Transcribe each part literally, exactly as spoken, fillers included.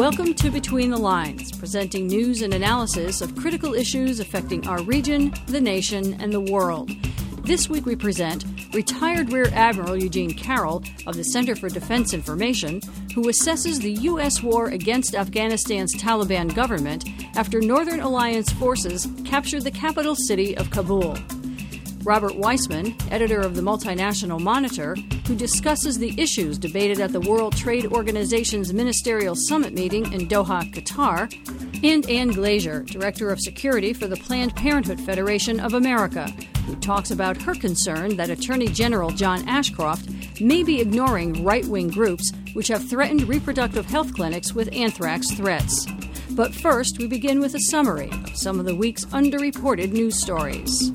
Welcome to Between the Lines, presenting news and analysis of critical issues affecting our region, the nation, and the world. This week we present retired Rear Admiral Eugene Carroll of the Center for Defense Information, who assesses the U S war against Afghanistan's Taliban government after Northern Alliance forces captured the capital city of Kabul. Robert Weissman, editor of the Multinational Monitor, who discusses the issues debated at the World Trade Organization's Ministerial Summit meeting in Doha, Qatar, and Ann Glazier, director of security for the Planned Parenthood Federation of America, who talks about her concern that Attorney General John Ashcroft may be ignoring right-wing groups which have threatened reproductive health clinics with anthrax threats. But first, we begin with a summary of some of the week's underreported news stories.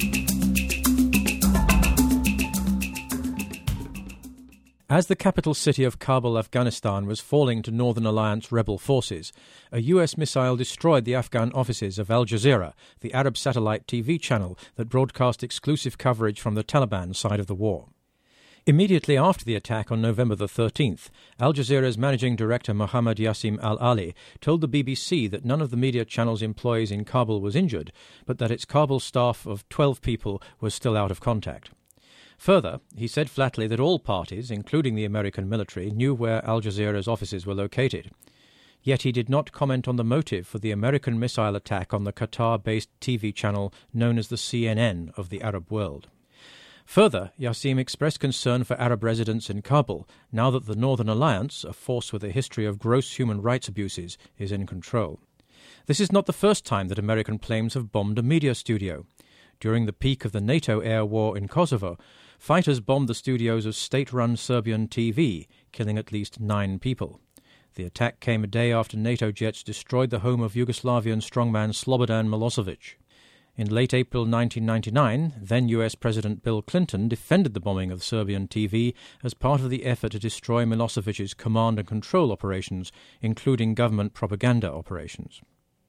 As the capital city of Kabul, Afghanistan, was falling to Northern Alliance rebel forces, a U S missile destroyed the Afghan offices of Al Jazeera, the Arab satellite T V channel that broadcast exclusive coverage from the Taliban side of the war. Immediately after the attack on November the thirteenth, Al Jazeera's managing director Mohammad Yassim Al-Ali told the B B C that none of the media channel's employees in Kabul was injured, but that its Kabul staff of twelve people was still out of contact. Further, he said flatly that all parties, including the American military, knew where Al Jazeera's offices were located. Yet he did not comment on the motive for the American missile attack on the Qatar-based T V channel known as the C N N of the Arab world. Further, Yassim expressed concern for Arab residents in Kabul now that the Northern Alliance, a force with a history of gross human rights abuses, is in control. This is not the first time that American planes have bombed a media studio. During the peak of the NATO air war in Kosovo, fighters bombed the studios of state-run Serbian T V, killing at least nine people. The attack came a day after NATO jets destroyed the home of Yugoslavian strongman Slobodan Milosevic. In late April nineteen ninety-nine, then U S President Bill Clinton defended the bombing of Serbian T V as part of the effort to destroy Milosevic's command and control operations, including government propaganda operations.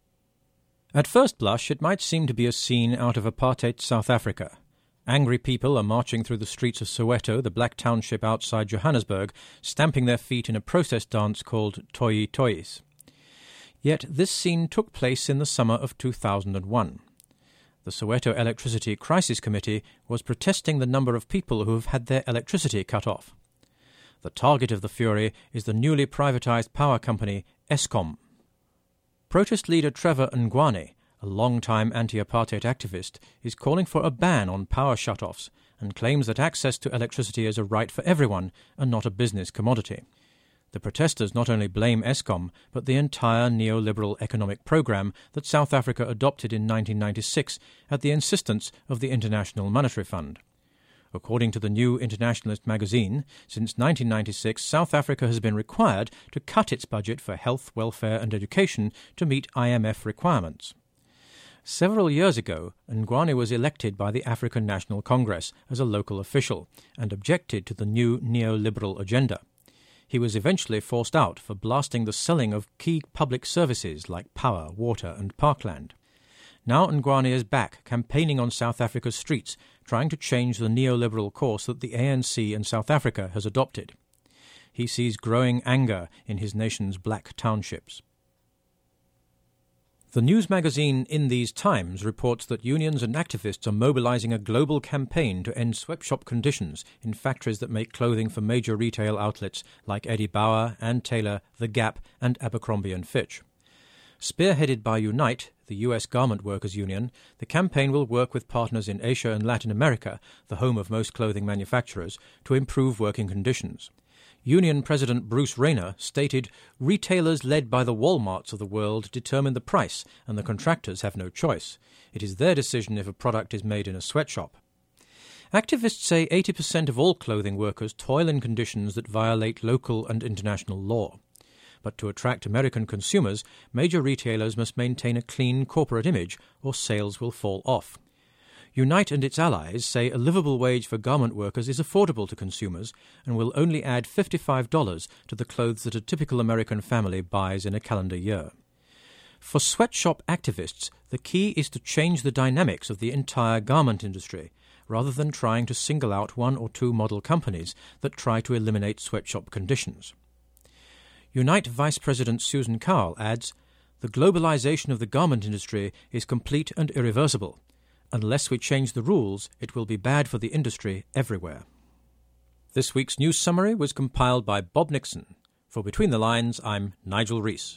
At first blush, it might seem to be a scene out of apartheid South Africa. Angry people are marching through the streets of Soweto, the black township outside Johannesburg, stamping their feet in a protest dance called Toyi Toyis. Yet this scene took place in the summer of two thousand one. The Soweto Electricity Crisis Committee was protesting the number of people who have had their electricity cut off. The target of the fury is the newly privatized power company Eskom. Protest leader Trevor Ngwane, a long-time anti-apartheid activist, is calling for a ban on power shutoffs and claims that access to electricity is a right for everyone and not a business commodity. The protesters not only blame Eskom, but the entire neoliberal economic program that South Africa adopted in nineteen ninety-six at the insistence of the International Monetary Fund. According to the New Internationalist magazine, since nineteen ninety-six, South Africa has been required to cut its budget for health, welfare and education to meet I M F requirements. Several years ago, Ngwane was elected by the African National Congress as a local official and objected to the new neoliberal agenda. He was eventually forced out for blasting the selling of key public services like power, water and parkland. Now Ngwane is back, campaigning on South Africa's streets, trying to change the neoliberal course that the A N C in South Africa has adopted. He sees growing anger in his nation's black townships. The news magazine In These Times reports that unions and activists are mobilizing a global campaign to end sweatshop conditions in factories that make clothing for major retail outlets like Eddie Bauer, Ann Taylor, The Gap and Abercrombie and Fitch. Spearheaded by Unite, the U S Garment Workers Union, the campaign will work with partners in Asia and Latin America, the home of most clothing manufacturers, to improve working conditions. Union President Bruce Rayner stated, "Retailers led by the Walmarts of the world determine the price, and the contractors have no choice. It is their decision if a product is made in a sweatshop." Activists say eighty percent of all clothing workers toil in conditions that violate local and international law. But to attract American consumers, major retailers must maintain a clean corporate image or sales will fall off. Unite and its allies say a livable wage for garment workers is affordable to consumers and will only add fifty-five dollars to the clothes that a typical American family buys in a calendar year. For sweatshop activists, the key is to change the dynamics of the entire garment industry, rather than trying to single out one or two model companies that try to eliminate sweatshop conditions. Unite Vice President Susan Carl adds, "The globalization of the garment industry is complete and irreversible. Unless we change the rules, it will be bad for the industry everywhere." This week's news summary was compiled by Bob Nixon. For Between the Lines, I'm Nigel Rees.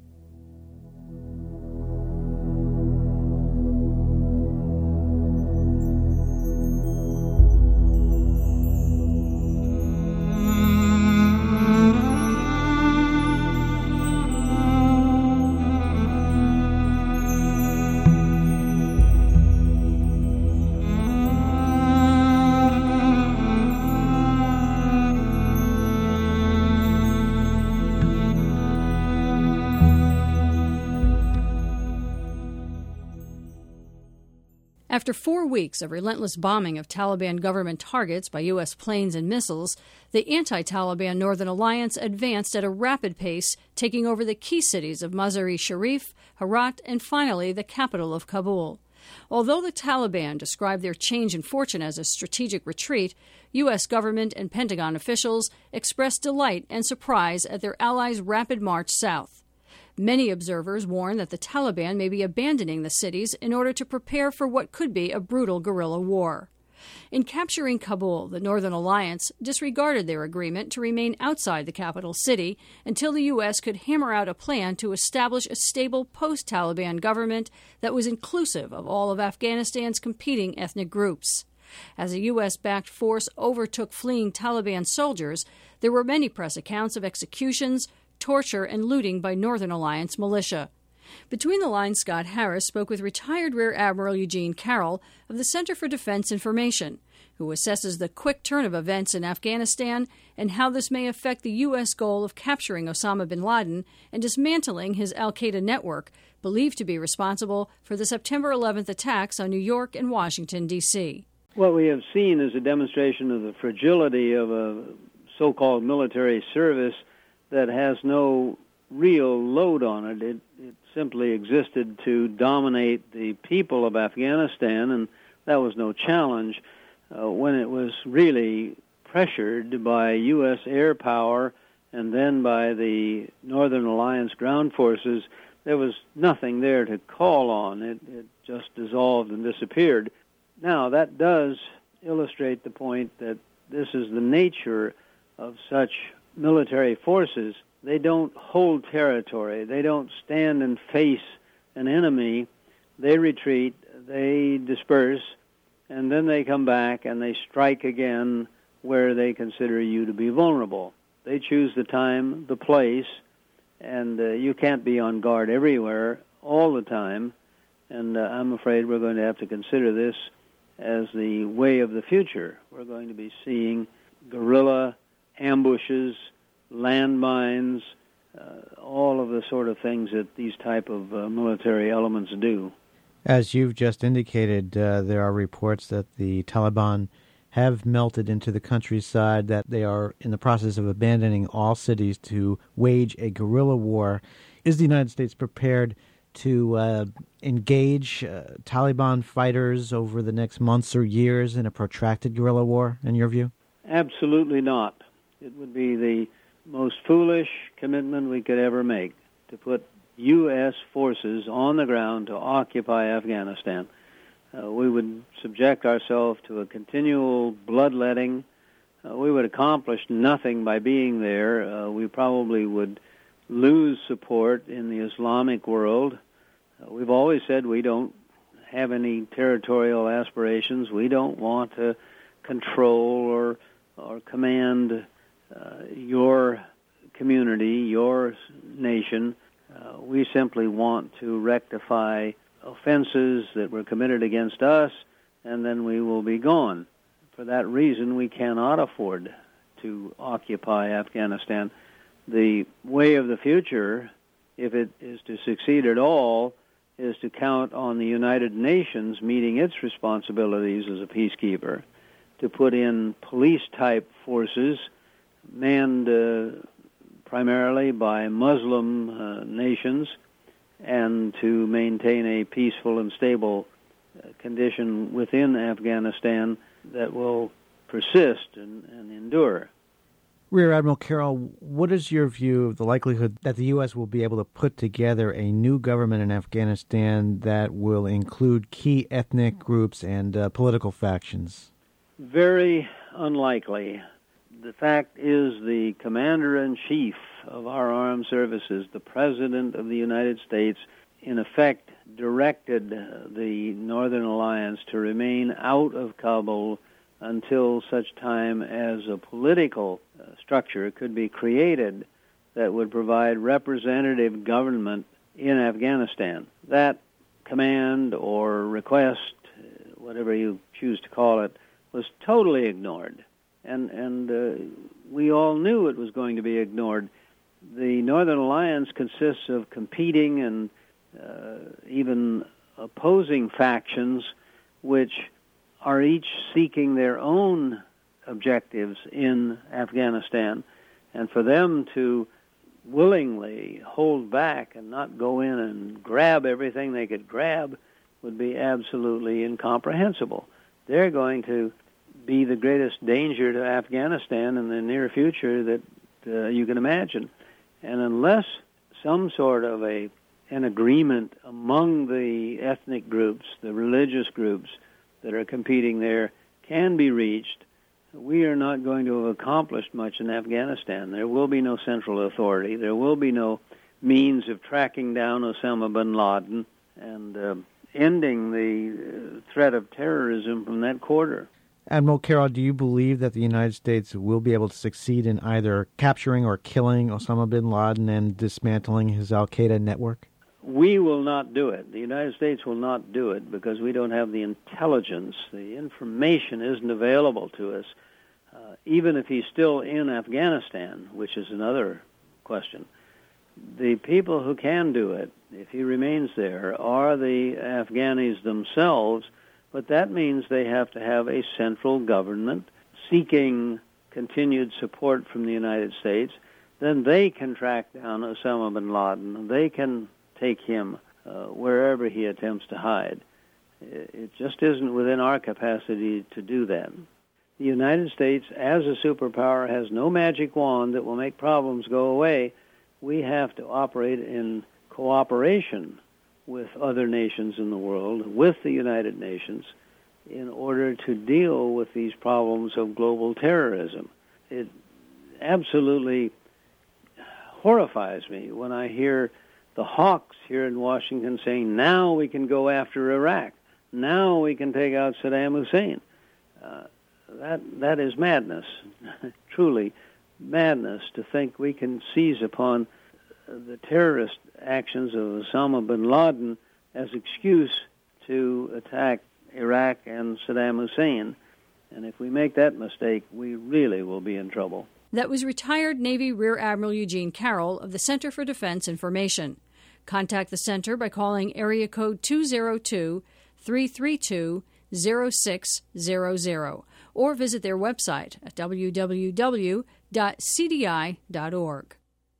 After four weeks of relentless bombing of Taliban government targets by U S planes and missiles, the anti-Taliban Northern Alliance advanced at a rapid pace, taking over the key cities of Mazar-e-Sharif, Herat, and finally the capital of Kabul. Although the Taliban described their change in fortune as a strategic retreat, U S government and Pentagon officials expressed delight and surprise at their allies' rapid march south. Many observers warn that the Taliban may be abandoning the cities in order to prepare for what could be a brutal guerrilla war. In capturing Kabul, the Northern Alliance disregarded their agreement to remain outside the capital city until the U S could hammer out a plan to establish a stable post-Taliban government that was inclusive of all of Afghanistan's competing ethnic groups. As a U S-backed force overtook fleeing Taliban soldiers, there were many press accounts of executions, torture, and looting by Northern Alliance militia. Between the Lines, Scott Harris spoke with retired Rear Admiral Eugene Carroll of the Center for Defense Information, who assesses the quick turn of events in Afghanistan and how this may affect the U S goal of capturing Osama bin Laden and dismantling his al-Qaeda network, believed to be responsible for the September eleventh attacks on New York and Washington, D C What we have seen is a demonstration of the fragility of a so-called military service that has no real load on it. It, it simply existed to dominate the people of Afghanistan, and that was no challenge. Uh, when it was really pressured by U S air power and then by the Northern Alliance ground forces, there was nothing there to call on. It, it just dissolved and disappeared. Now, that does illustrate the point that this is the nature of such military forces. They don't hold territory. They don't stand and face an enemy. They retreat, they disperse, and then they come back and they strike again where they consider you to be vulnerable. They choose the time, the place, and uh, you can't be on guard everywhere all the time. And uh, I'm afraid we're going to have to consider this as the way of the future. We're going to be seeing guerrilla ambushes, landmines, uh, all of the sort of things that these type of uh, military elements do. As you've just indicated, uh, there are reports that the Taliban have melted into the countryside, that they are in the process of abandoning all cities to wage a guerrilla war. Is the United States prepared to uh, engage uh, Taliban fighters over the next months or years in a protracted guerrilla war, in your view? Absolutely not. It would be the most foolish commitment we could ever make to put U S forces on the ground to occupy Afghanistan. Uh, we would subject ourselves to a continual bloodletting. Uh, we would accomplish nothing by being there. Uh, we probably would lose support in the Islamic world. Uh, we've always said we don't have any territorial aspirations. We don't want to control or or command uh, your community, your nation. Uh, we simply want to rectify offenses that were committed against us, and then we will be gone. For that reason, we cannot afford to occupy Afghanistan. The way of the future, if it is to succeed at all, is to count on the United Nations meeting its responsibilities as a peacekeeper, to put in police-type forces manned uh, primarily by Muslim uh, nations, and to maintain a peaceful and stable uh, condition within Afghanistan that will persist and, and endure. Rear Admiral Carroll, what is your view of the likelihood that the U S will be able to put together a new government in Afghanistan that will include key ethnic groups and uh, political factions? Very unlikely. The fact is the commander-in-chief of our armed services, the President of the United States, in effect directed the Northern Alliance to remain out of Kabul until such time as a political uh, structure could be created that would provide representative government in Afghanistan. That command or request, whatever you choose to call it, was totally ignored. And, and uh, we all knew it was going to be ignored. The Northern Alliance consists of competing and uh, even opposing factions which are each seeking their own objectives in Afghanistan, and for them to willingly hold back and not go in and grab everything they could grab would be absolutely incomprehensible. They're going to be the greatest danger to Afghanistan in the near future that uh, you can imagine. And unless some sort of a an agreement among the ethnic groups, the religious groups that are competing there, can be reached, we are not going to have accomplished much in Afghanistan. There will be no central authority. There will be no means of tracking down Osama bin Laden and uh, ending the threat of terrorism from that quarter. Admiral Carroll, do you believe that the United States will be able to succeed in either capturing or killing Osama bin Laden and dismantling his al-Qaeda network? We will not do it. The United States will not do it because we don't have the intelligence. The information isn't available to us. Uh, even if he's still in Afghanistan, which is another question, the people who can do it, if he remains there, are the Afghanis themselves, but that means they have to have a central government seeking continued support from the United States. Then they can track down Osama bin Laden. They can take him uh, wherever he attempts to hide. It just isn't within our capacity to do that. The United States, as a superpower, has no magic wand that will make problems go away. We have to operate in cooperation with other nations in the world, with the United Nations, in order to deal with these problems of global terrorism. It absolutely horrifies me when I hear the hawks here in Washington saying, now we can go after Iraq. Now we can take out Saddam Hussein. Uh, that that is madness, truly madness, to think we can seize upon the terrorist actions of Osama bin Laden as excuse to attack Iraq and Saddam Hussein. And if we make that mistake, we really will be in trouble. That was retired Navy Rear Admiral Eugene Carroll of the Center for Defense Information. Contact the center by calling area code two oh two, three three two, oh six zero zero or visit their website at w w w dot c d i dot org.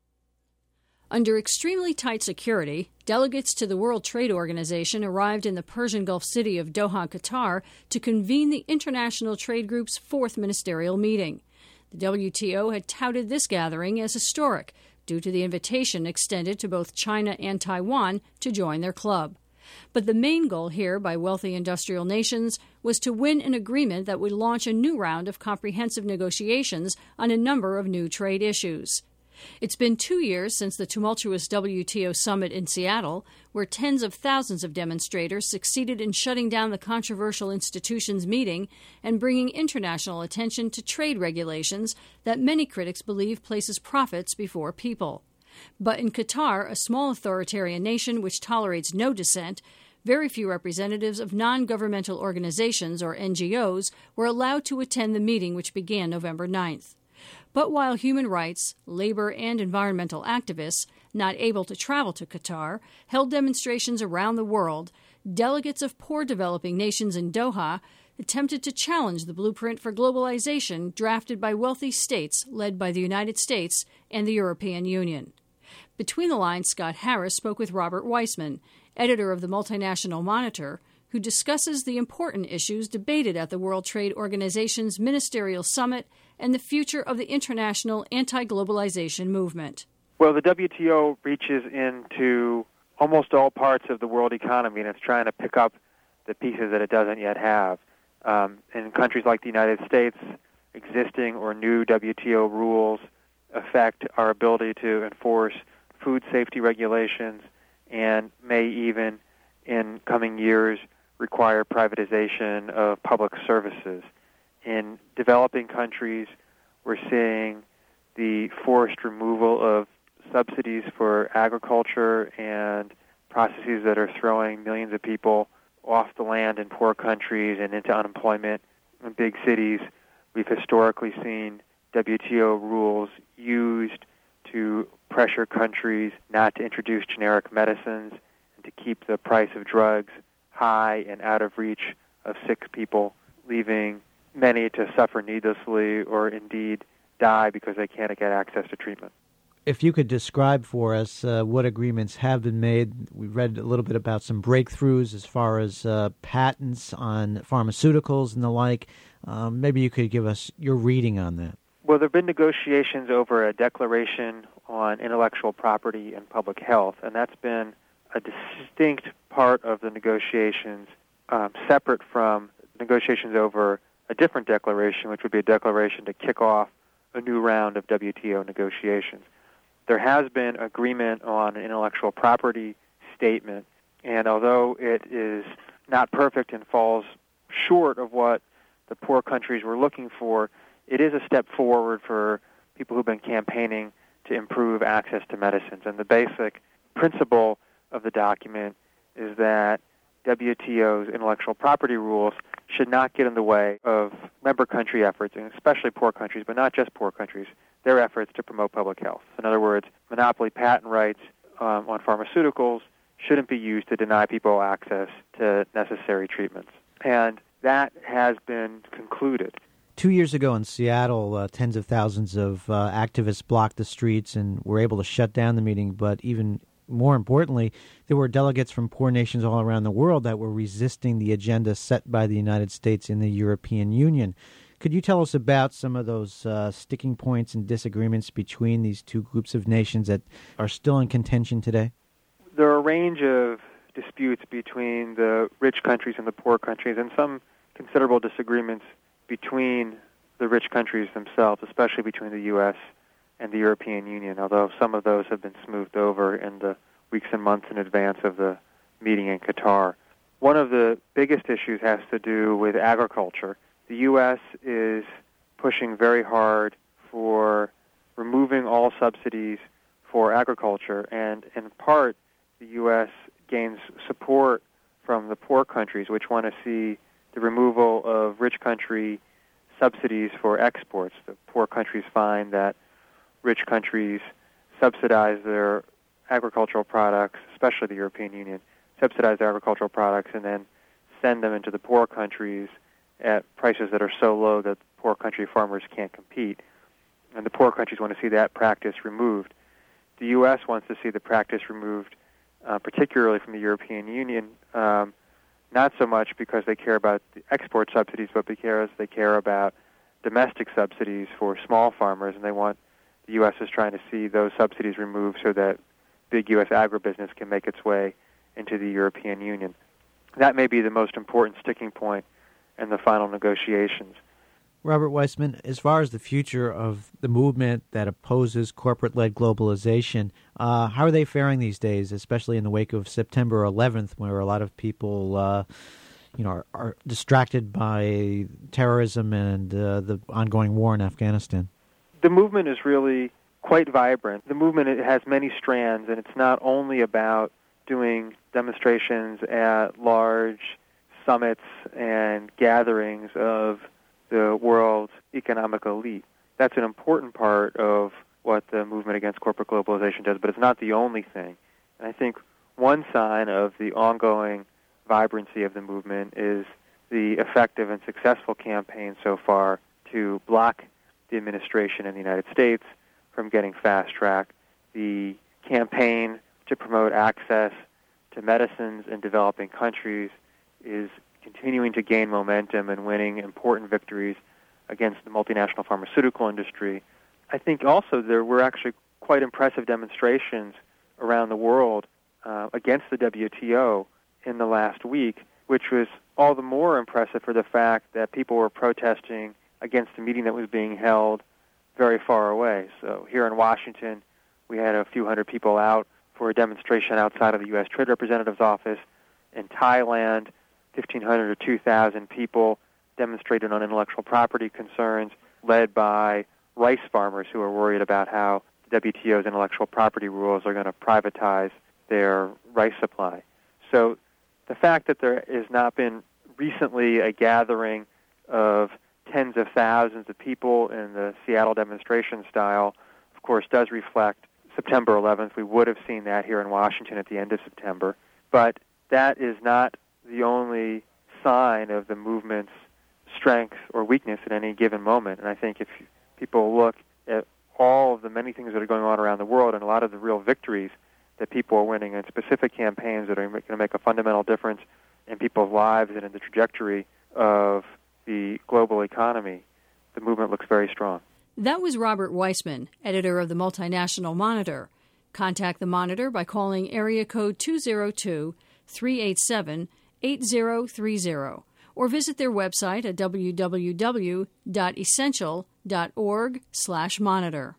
Under extremely tight security, delegates to the World Trade Organization arrived in the Persian Gulf city of Doha, Qatar, to convene the International Trade Group's fourth ministerial meeting. The W T O had touted this gathering as historic due to the invitation extended to both China and Taiwan to join their club. But the main goal here by wealthy industrial nations was to win an agreement that would launch a new round of comprehensive negotiations on a number of new trade issues. It's been two years since the tumultuous W T O summit in Seattle, where tens of thousands of demonstrators succeeded in shutting down the controversial institution's meeting and bringing international attention to trade regulations that many critics believe places profits before people. But in Qatar, a small authoritarian nation which tolerates no dissent, very few representatives of non-governmental organizations, or N G Os, were allowed to attend the meeting, which began November ninth. But while human rights, labor, and environmental activists, not able to travel to Qatar, held demonstrations around the world, delegates of poor developing nations in Doha attempted to challenge the blueprint for globalization drafted by wealthy states led by the United States and the European Union. Between the lines, Scott Harris spoke with Robert Weissman, editor of the Multinational Monitor, who discusses the important issues debated at the World Trade Organization's Ministerial Summit and the future of the international anti-globalization movement. Well, the W T O reaches into almost all parts of the world economy, and it's trying to pick up the pieces that it doesn't yet have. Um, in countries like the United States, existing or new W T O rules affect our ability to enforce food safety regulations and may even, in coming years, require privatization of public services. In developing countries, we're seeing the forced removal of subsidies for agriculture and processes that are throwing millions of people off the land in poor countries and into unemployment in big cities. We've historically seen W T O rules used to pressure countries not to introduce generic medicines and to keep the price of drugs high and out of reach of sick people, leaving many to suffer needlessly or indeed die because they can't get access to treatment. If you could describe for us uh, what agreements have been made. We read a little bit about some breakthroughs as far as uh, patents on pharmaceuticals and the like. Um, maybe you could give us your reading on that. Well, there have been negotiations over a declaration on intellectual property and public health, and that's been a distinct part of the negotiations, um, separate from negotiations over a different declaration, which would be a declaration to kick off a new round of W T O negotiations. There has been agreement on an intellectual property statement, and although it is not perfect and falls short of what the poor countries were looking for, it is a step forward for people who've been campaigning to improve access to medicines. And the basic principle of the document is that W T O's intellectual property rules should not get in the way of member country efforts, and especially poor countries, but not just poor countries, their efforts to promote public health. In other words, monopoly patent rights um, on pharmaceuticals shouldn't be used to deny people access to necessary treatments. And that has been concluded. Two years ago in Seattle, uh, tens of thousands of uh, activists blocked the streets and were able to shut down the meeting, but even more importantly, there were delegates from poor nations all around the world that were resisting the agenda set by the United States and the European Union. Could you tell us about some of those uh, sticking points and disagreements between these two groups of nations that are still in contention today? There are a range of disputes between the rich countries and the poor countries, and some considerable disagreements between the rich countries themselves, especially between the U S and the European Union, although some of those have been smoothed over in the weeks and months in advance of the meeting in Qatar. One of the biggest issues has to do with agriculture. The U S is pushing very hard for removing all subsidies for agriculture, and in part, the U S gains support from the poor countries, which want to see the removal of rich country subsidies for exports. The poor countries find that rich countries subsidize their agricultural products, especially the European Union, subsidize their agricultural products and then send them into the poor countries at prices that are so low that poor country farmers can't compete. And the poor countries want to see that practice removed. The U S wants to see the practice removed, uh, particularly from the European Union, um, not so much because they care about the export subsidies, but because they care about domestic subsidies for small farmers, and they want the U S is trying to see those subsidies removed so that big U S agribusiness can make its way into the European Union. That may be the most important sticking point in the final negotiations. Robert Weissman, as far as the future of the movement that opposes corporate-led globalization, uh, how are they faring these days, especially in the wake of September eleventh, where a lot of people uh, you know, are, are distracted by terrorism and uh, the ongoing war in Afghanistan? The movement is really quite vibrant. The movement it has many strands, and it's not only about doing demonstrations at large summits and gatherings of the world's economic elite. That's an important part of what the movement against corporate globalization does, but it's not the only thing. And I think one sign of the ongoing vibrancy of the movement is the effective and successful campaign so far to block the administration in the United States from getting fast-tracked, the campaign to promote access to medicines in developing countries is continuing to gain momentum and winning important victories against the multinational pharmaceutical industry. I think also there were actually quite impressive demonstrations around the world uh, against the W T O in the last week, which was all the more impressive for the fact that people were protesting against a meeting that was being held very far away. So here in Washington, we had a few hundred people out for a demonstration outside of the U S Trade Representative's office. In Thailand, fifteen hundred or two thousand people demonstrated on intellectual property concerns, led by rice farmers who are worried about how the W T O's intellectual property rules are going to privatize their rice supply. So the fact that there has not been recently a gathering of tens of thousands of people in the Seattle demonstration style, of course, does reflect September eleventh. We would have seen that here in Washington at the end of September. But that is not the only sign of the movement's strength or weakness at any given moment. And I think if people look at all of the many things that are going on around the world and a lot of the real victories that people are winning in specific campaigns that are going to make a fundamental difference in people's lives and in the trajectory of the global economy, the movement looks very strong. That was Robert Weissman, editor of the Multinational Monitor. Contact the Monitor by calling area code two oh two, three eight seven, eight oh three oh or visit their website at w w w dot essential dot org slash monitor.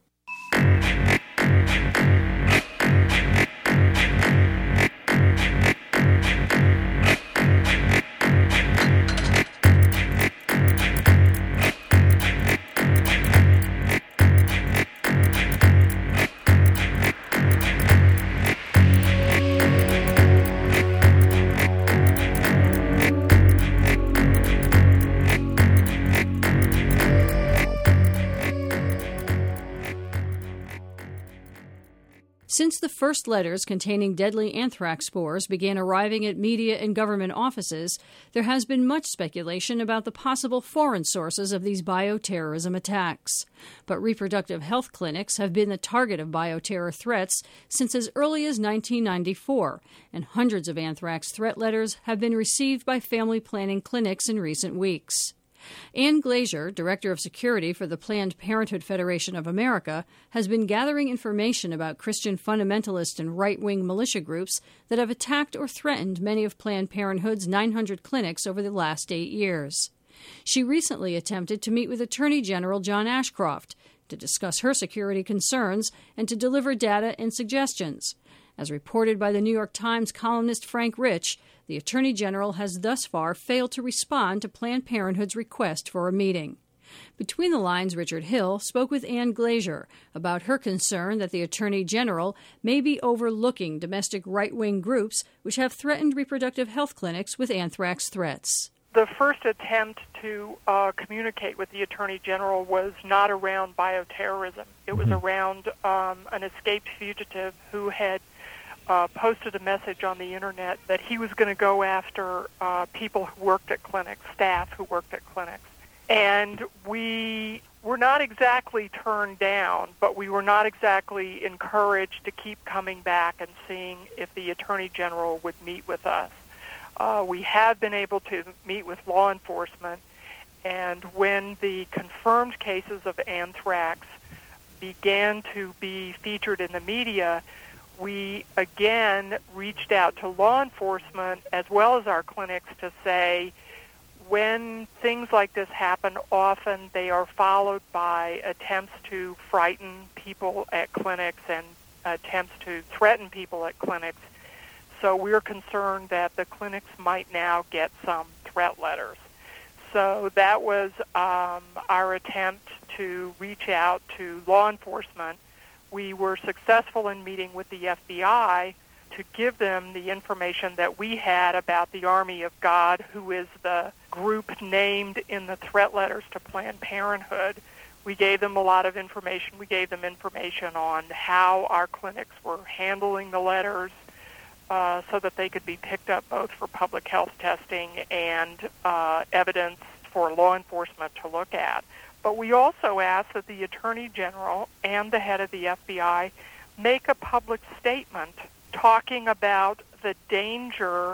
Since the first letters containing deadly anthrax spores began arriving at media and government offices, there has been much speculation about the possible foreign sources of these bioterrorism attacks. But reproductive health clinics have been the target of bioterror threats since as early as nineteen ninety-four, and hundreds of anthrax threat letters have been received by family planning clinics in recent weeks. Ann Glazier, Director of Security for the Planned Parenthood Federation of America, has been gathering information about Christian fundamentalist and right-wing militia groups that have attacked or threatened many of Planned Parenthood's nine hundred clinics over the last eight years. She recently attempted to meet with Attorney General John Ashcroft to discuss her security concerns and to deliver data and suggestions. As reported by the New York Times columnist Frank Rich, the Attorney General has thus far failed to respond to Planned Parenthood's request for a meeting. Between the lines, Richard Hill spoke with Ann Glazier about her concern that the Attorney General may be overlooking domestic right-wing groups which have threatened reproductive health clinics with anthrax threats. The first attempt to uh, communicate with the Attorney General was not around bioterrorism. It was around um, an escaped fugitive who had Uh, posted a message on the internet that he was going to go after uh, people who worked at clinics, staff who worked at clinics. And we were not exactly turned down, but we were not exactly encouraged to keep coming back and seeing if the Attorney General would meet with us. Uh, we have been able to meet with law enforcement, and when the confirmed cases of anthrax began to be featured in the media, we again reached out to law enforcement as well as our clinics to say, when things like this happen, often they are followed by attempts to frighten people at clinics and attempts to threaten people at clinics. So we're concerned that the clinics might now get some threat letters. So that was um, our attempt to reach out to law enforcement. We were successful in meeting with the F B I to give them the information that we had about the Army of God, who is the group named in the threat letters to Planned Parenthood. We gave them a lot of information. We gave them information on how our clinics were handling the letters uh, so that they could be picked up both for public health testing and uh, evidence for law enforcement to look at. But we also asked that the Attorney General and the head of the F B I make a public statement talking about the danger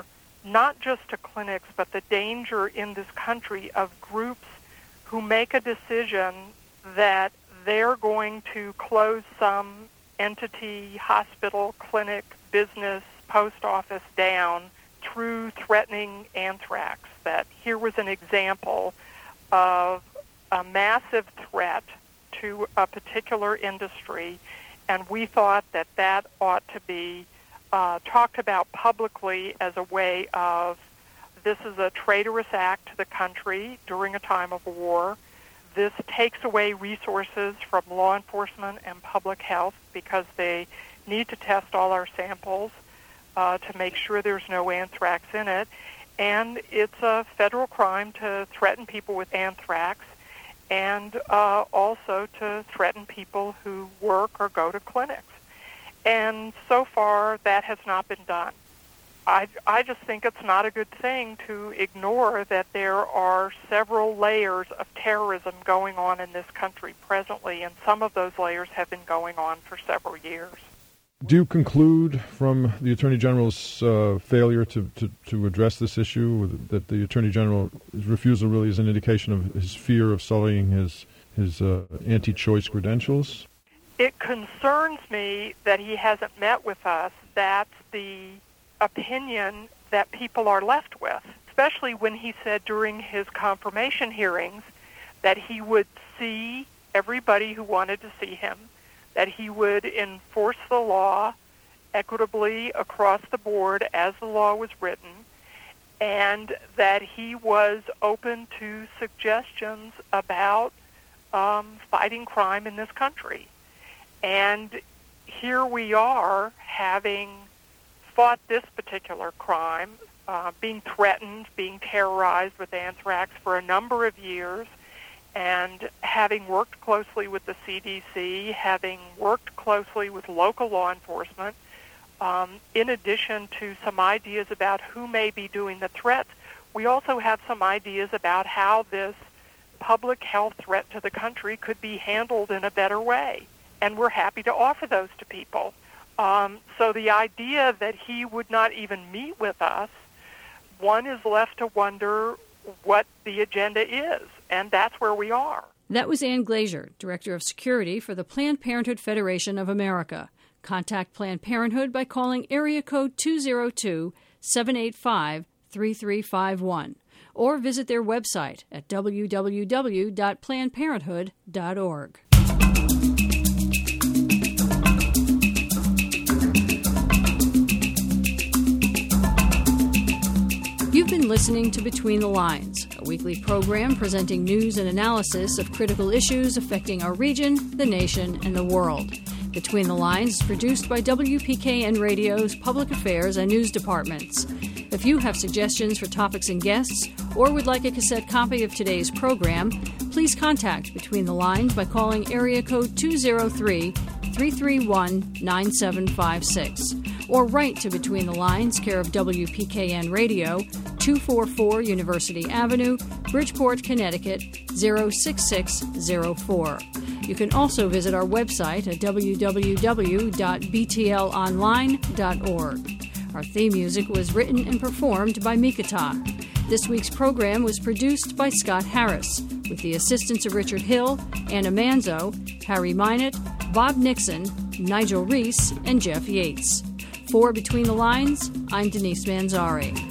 not just to clinics, but the danger in this country of groups who make a decision that they're going to close some entity, hospital, clinic, business, post office down through threatening anthrax. That here was an example of a massive threat to a particular industry, and we thought that that ought to be uh, talked about publicly as a way of, this is a traitorous act to the country during a time of war. This takes away resources from law enforcement and public health because they need to test all our samples uh, to make sure there's no anthrax in it. And it's a federal crime to threaten people with anthrax and uh, also to threaten people who work or go to clinics. And so far, that has not been done. I, I just think it's not a good thing to ignore that there are several layers of terrorism going on in this country presently, and some of those layers have been going on for several years. Do you conclude from the Attorney General's uh, failure to, to, to address this issue that the Attorney General's refusal really is an indication of his fear of sullying his, his uh, anti-choice credentials? It concerns me that he hasn't met with us. That's the opinion that people are left with, especially when he said during his confirmation hearings that he would see everybody who wanted to see him, that he would enforce the law equitably across the board as the law was written, and that he was open to suggestions about um, fighting crime in this country. And here we are having fought this particular crime, uh, being threatened, being terrorized with anthrax for a number of years, and having worked closely with the C D C, having worked closely with local law enforcement, um, in addition to some ideas about who may be doing the threats, we also have some ideas about how this public health threat to the country could be handled in a better way. And we're happy to offer those to people. Um, so the idea that he would not even meet with us, one is left to wonder what the agenda is, and that's where we are. That was Ann Glazier, Director of Security for the Planned Parenthood Federation of America. Contact Planned Parenthood by calling area code two oh two, seven eight five, three three five one or visit their website at w w w dot planned parenthood dot org. You've been listening to Between the Lines, a weekly program presenting news and analysis of critical issues affecting our region, the nation, and the world. Between the Lines is produced by W P K N Radio's Public Affairs and News Departments. If you have suggestions for topics and guests, or would like a cassette copy of today's program, please contact Between the Lines by calling area code two oh three, three three one, nine seven five six. Or write to Between the Lines, care of W P K N Radio, two forty-four University Avenue, Bridgeport, Connecticut, zero six six zero four. You can also visit our website at w w w dot b t l online dot org. Our theme music was written and performed by Mikata. This week's program was produced by Scott Harris, with the assistance of Richard Hill, Anna Manzo, Harry Minott, Bob Nixon, Nigel Reese, and Jeff Yates. For Between the Lines, I'm Denise Manzari.